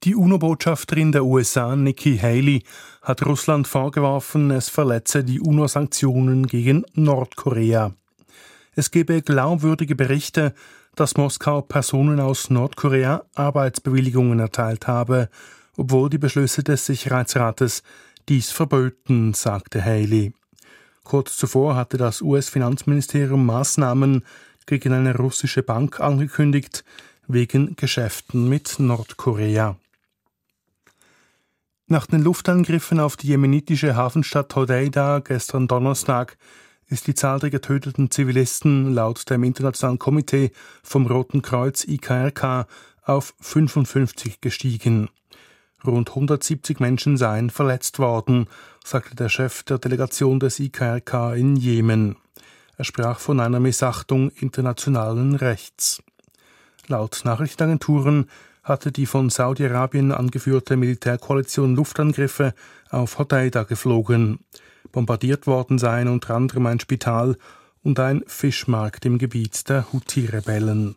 Die UNO-Botschafterin der USA, Nikki Haley, hat Russland vorgeworfen, es verletze die UNO-Sanktionen gegen Nordkorea. Es gebe glaubwürdige Berichte, dass Moskau Personen aus Nordkorea Arbeitsbewilligungen erteilt habe, obwohl die Beschlüsse des Sicherheitsrates dies verböten, sagte Haley. Kurz zuvor hatte das US-Finanzministerium Maßnahmen gegen eine russische Bank angekündigt, wegen Geschäften mit Nordkorea. Nach den Luftangriffen auf die jemenitische Hafenstadt Hodeida gestern Donnerstag ist die Zahl der getöteten Zivilisten laut dem Internationalen Komitee vom Roten Kreuz IKRK auf 55 gestiegen. Rund 170 Menschen seien verletzt worden, sagte der Chef der Delegation des IKRK in Jemen. Er sprach von einer Missachtung internationalen Rechts. Laut Nachrichtenagenturen hatte die von Saudi-Arabien angeführte Militärkoalition Luftangriffe auf Hodeida geflogen. Bombardiert worden seien unter anderem ein Spital und ein Fischmarkt im Gebiet der Houthi-Rebellen.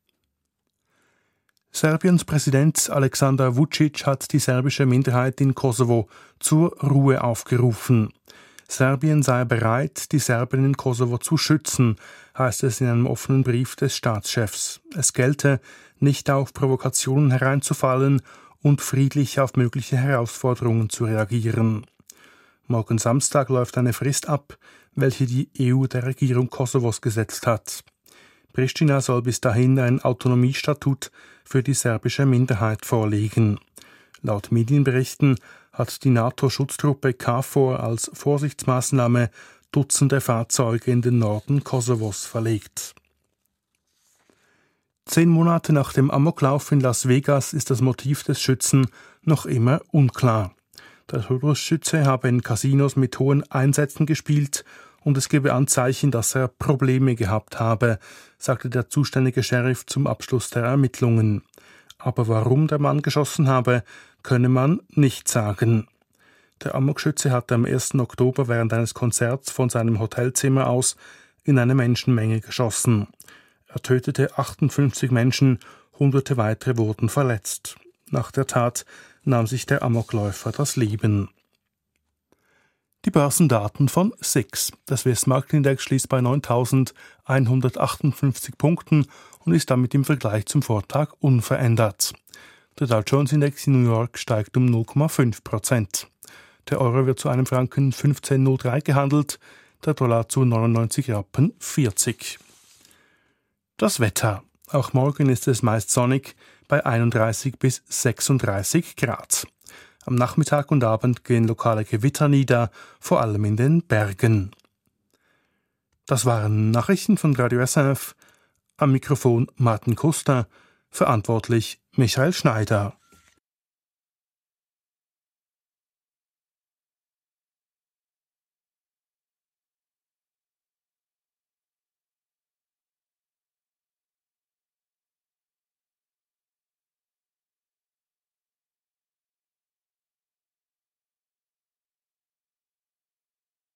Serbiens Präsident Aleksandar Vučić hat die serbische Minderheit in Kosovo zur Ruhe aufgerufen. Serbien sei bereit, die Serben in Kosovo zu schützen, heißt es in einem offenen Brief des Staatschefs. Es gelte, nicht auf Provokationen hereinzufallen und friedlich auf mögliche Herausforderungen zu reagieren. Morgen Samstag läuft eine Frist ab, welche die EU der Regierung Kosovos gesetzt hat. Pristina soll bis dahin ein Autonomiestatut für die serbische Minderheit vorlegen. Laut Medienberichten hat die NATO-Schutztruppe KFOR als Vorsichtsmaßnahme Dutzende Fahrzeuge in den Norden Kosovos verlegt. 10 Monate nach dem Amoklauf in Las Vegas ist das Motiv des Schützen noch immer unklar. Der Todesschütze habe in Casinos mit hohen Einsätzen gespielt und es gebe Anzeichen, dass er Probleme gehabt habe, sagte der zuständige Sheriff zum Abschluss der Ermittlungen. Aber warum der Mann geschossen habe, könne man nicht sagen. Der Amokschütze hatte am 1. Oktober während eines Konzerts von seinem Hotelzimmer aus in eine Menschenmenge geschossen. Er tötete 58 Menschen, Hunderte weitere wurden verletzt. Nach der Tat nahm sich der Amokläufer das Leben. Die Börsendaten von SIX. Der Swiss-Marktindex schließt bei 9.158 Punkten und ist damit im Vergleich zum Vortag unverändert. Der Dow Jones-Index in New York steigt um 0,5%. Der Euro wird zu einem Franken 15,03 gehandelt, der Dollar zu 99,40 Rappen. Das Wetter. Auch morgen ist es meist sonnig bei 31 bis 36 Grad. Am Nachmittag und Abend gehen lokale Gewitter nieder, vor allem in den Bergen. Das waren Nachrichten von Radio SRF. Am Mikrofon Martin Kuster, verantwortlich Michael Schneider.